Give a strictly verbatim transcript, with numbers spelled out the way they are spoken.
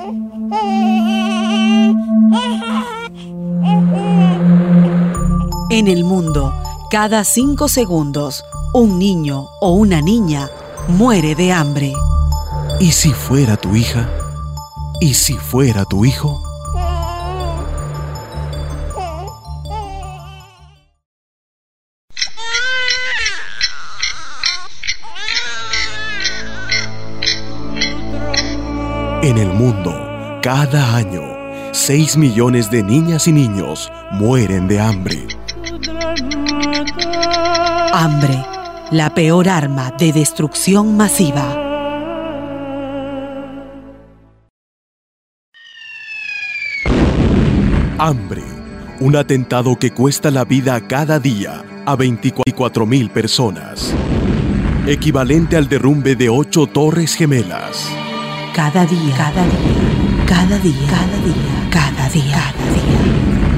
En el mundo, cada cinco segundos, un niño o una niña muere de hambre. ¿Y si fuera tu hija? ¿Y si fuera tu hijo? En el mundo, cada año, seis millones de niñas y niños mueren de hambre. Hambre, la peor arma de destrucción masiva. Hambre, un atentado que cuesta la vida cada día a veinticuatro mil personas, equivalente al derrumbe de ocho torres gemelas. Cada día, cada día, cada día, cada día, cada día, cada día.